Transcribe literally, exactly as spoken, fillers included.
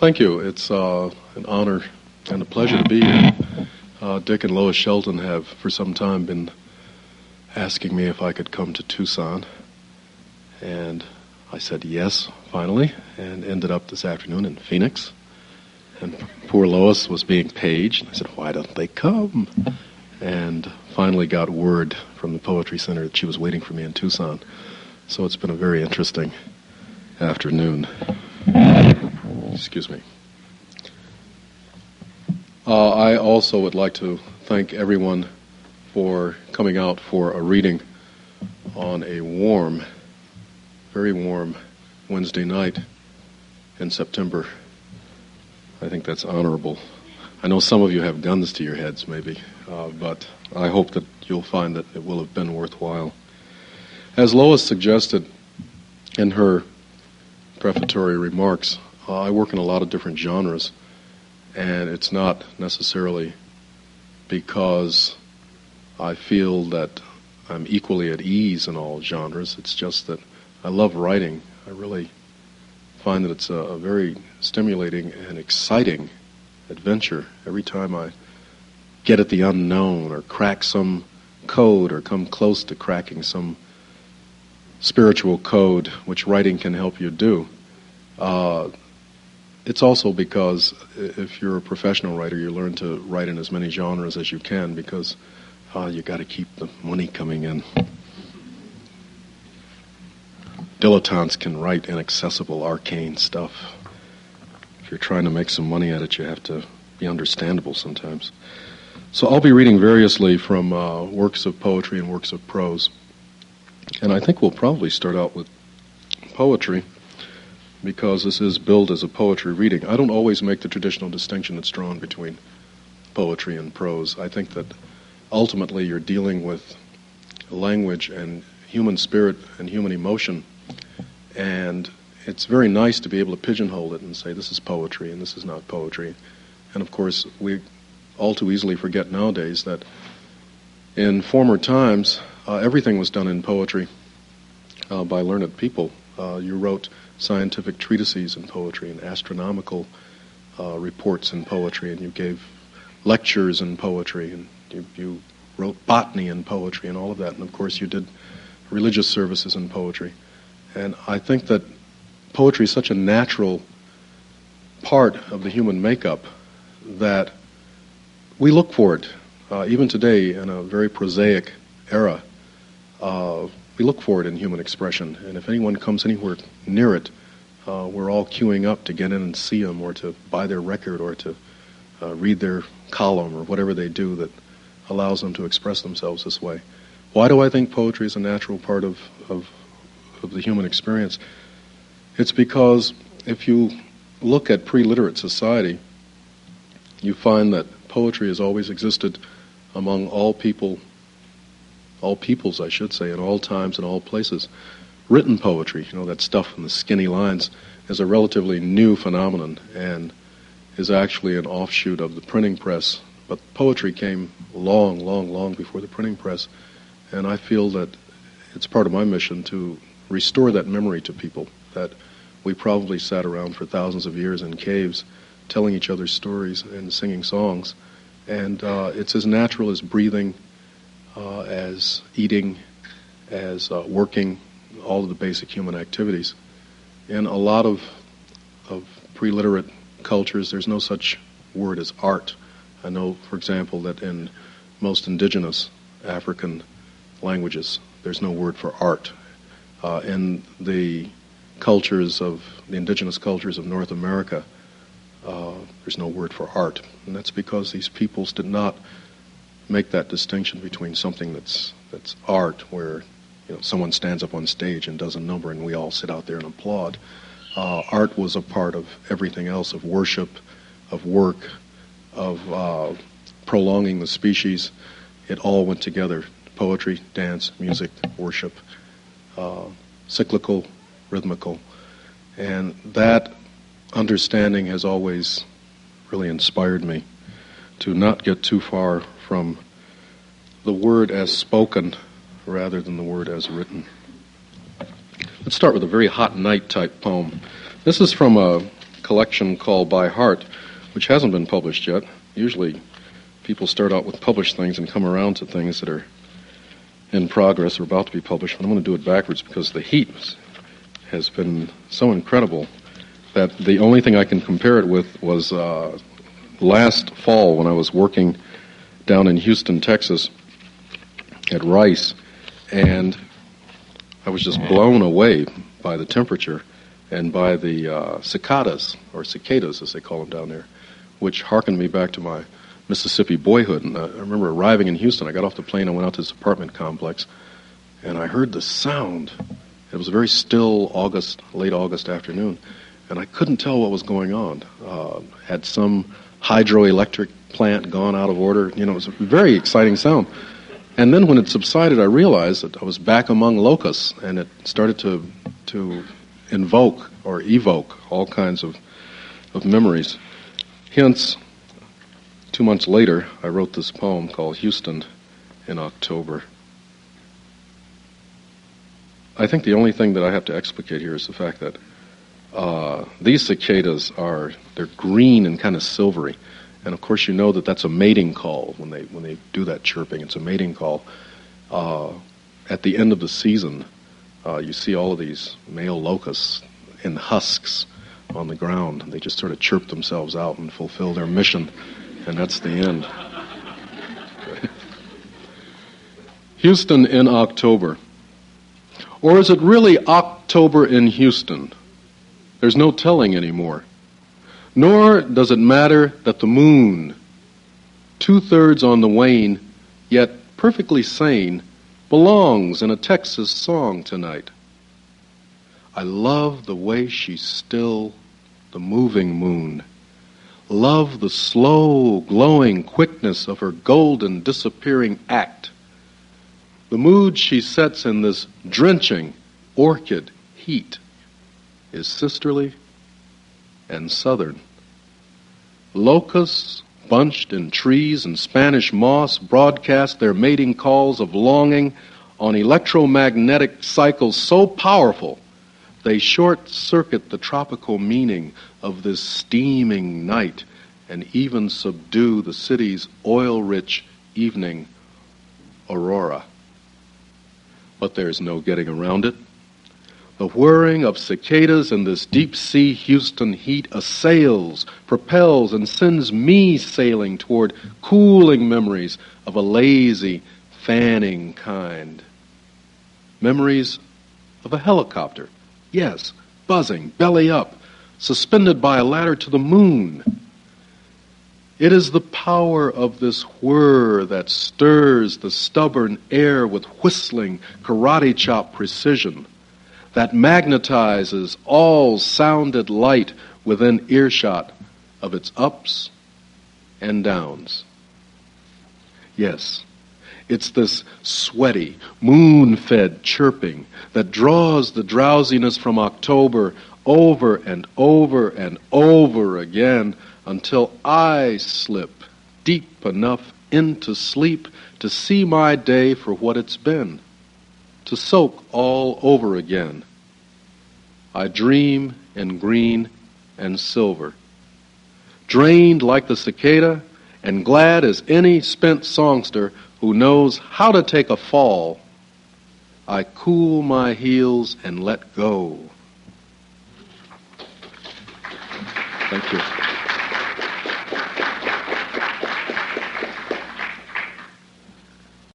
thank you. It's uh, an honor and a pleasure to be here. Uh, Dick and Lois Shelton have for some time been asking me if I could come to Tucson, and I said yes, finally, and ended up this afternoon in Phoenix. And poor Lois was being paged. I said, why don't they come? And finally got word from the Poetry Center that she was waiting for me in Tucson. So it's been a very interesting afternoon. Excuse me. Uh, I also would like to thank everyone for coming out for a reading on a warm, very warm Wednesday night in September. I think that's honorable. I know some of you have guns to your heads, maybe, uh, but I hope that you'll find that it will have been worthwhile. As Lois suggested in her prefatory remarks, uh, I work in a lot of different genres, and it's not necessarily because I feel that I'm equally at ease in all genres. It's just that I love writing. I really find that it's a, a very stimulating and exciting adventure every time I get at the unknown or crack some code or come close to cracking some spiritual code, which writing can help you do. Uh, it's also because if you're a professional writer, you learn to write in as many genres as you can because uh, you got to keep the money coming in. Dilettantes can write inaccessible, arcane stuff. If you're trying to make some money at it, you have to be understandable sometimes. So I'll be reading variously from uh, works of poetry and works of prose. And I think we'll probably start out with poetry because this is billed as a poetry reading. I don't always make the traditional distinction that's drawn between poetry and prose. I think that ultimately you're dealing with language and human spirit and human emotion, and it's very nice to be able to pigeonhole it and say this is poetry and this is not poetry. And of course, we all too easily forget nowadays that in former times, uh, everything was done in poetry uh, by learned people. Uh, you wrote scientific treatises in poetry and astronomical uh, reports in poetry, and you gave lectures in poetry, and you, you wrote botany in poetry and all of that. And of course, you did religious services in poetry. And I think that poetry is such a natural part of the human makeup that we look for it. Uh, even today, in a very prosaic era, uh, we look for it in human expression. And if anyone comes anywhere near it, uh, we're all queuing up to get in and see them or to buy their record or to uh, read their column or whatever they do that allows them to express themselves this way. Why do I think poetry is a natural part of, of, of the human experience? It's because if you look at pre-literate society, you find that poetry has always existed among all people, all peoples, I should say, in all times and all places. Written poetry, you know, that stuff in the skinny lines, is a relatively new phenomenon and is actually an offshoot of the printing press. But poetry came long, long, long before the printing press, and I feel that it's part of my mission to restore that memory to people, that we probably sat around for thousands of years in caves telling each other stories and singing songs, and uh, it's as natural as breathing, uh, as eating, as uh, working, all of the basic human activities. In a lot of, of pre-literate cultures, there's no such word as art. I know, for example, that in most indigenous African languages, there's no word for art. Uh, in the cultures of, the indigenous cultures of North America, uh, there's no word for art. And that's because these peoples did not make that distinction between something that's that's art, where you know someone stands up on stage and does a number and we all sit out there and applaud. Uh, art was a part of everything else, of worship, of work, of uh, prolonging the species. It all went together. Poetry, dance, music, worship, uh, cyclical, rhythmical. And that understanding has always really inspired me to not get too far from the word as spoken rather than the word as written. Let's start with a very hot night type poem. This is from a collection called By Heart, which hasn't been published yet. Usually people start out with published things and come around to things that are in progress or about to be published. But I'm going to do it backwards because the heat has been so incredible that the only thing I can compare it with was uh, last fall when I was working down in Houston, Texas at Rice, and I was just blown away by the temperature and by the uh, cicadas, or cicadas as they call them down there, which harkened me back to my Mississippi boyhood. And uh, I remember arriving in Houston. I got off the plane, I went out to this apartment complex, and I heard the sound. It was a very still August, late August afternoon, and I couldn't tell what was going on. Uh, had some hydroelectric plant gone out of order? You know, it was a very exciting sound. And then when it subsided, I realized that I was back among locusts, and it started to to invoke or evoke all kinds of, of memories. Hence, two months later, I wrote this poem called Houston in October. I think the only thing that I have to explicate here is the fact that uh, these cicadas are, they're green and kind of silvery. And of course, you know that that's a mating call when they when they do that chirping. It's a mating call. Uh, at the end of the season, uh, you see all of these male locusts in husks on the ground. They just sort of chirp themselves out and fulfill their mission, and that's the end. Houston in October. Or is it really October in Houston? There's no telling anymore. Nor does it matter that the moon, two-thirds on the wane, yet perfectly sane, belongs in a Texas song tonight. I love the way she's still, the moving moon. Love the slow, glowing quickness of her golden disappearing act. The mood she sets in this drenching orchid heat is sisterly and southern. Locusts, bunched in trees and Spanish moss, broadcast their mating calls of longing on electromagnetic cycles so powerful they short-circuit the tropical meaning of this steaming night and even subdue the city's oil-rich evening aurora. But there's no getting around it. The whirring of cicadas in this deep-sea Houston heat assails, propels, and sends me sailing toward cooling memories of a lazy, fanning kind. Memories of a helicopter, yes, buzzing, belly up, suspended by a ladder to the moon. It is the power of this whir that stirs the stubborn air with whistling karate chop precision, that magnetizes all sounded light within earshot of its ups and downs. Yes, it's this sweaty, moon-fed chirping that draws the drowsiness from October over and over and over again until I slip deep enough into sleep to see my day for what it's been, to soak all over again. I dream in green and silver, drained like the cicada and glad as any spent songster who knows how to take a fall. I cool my heels and let go. Thank you.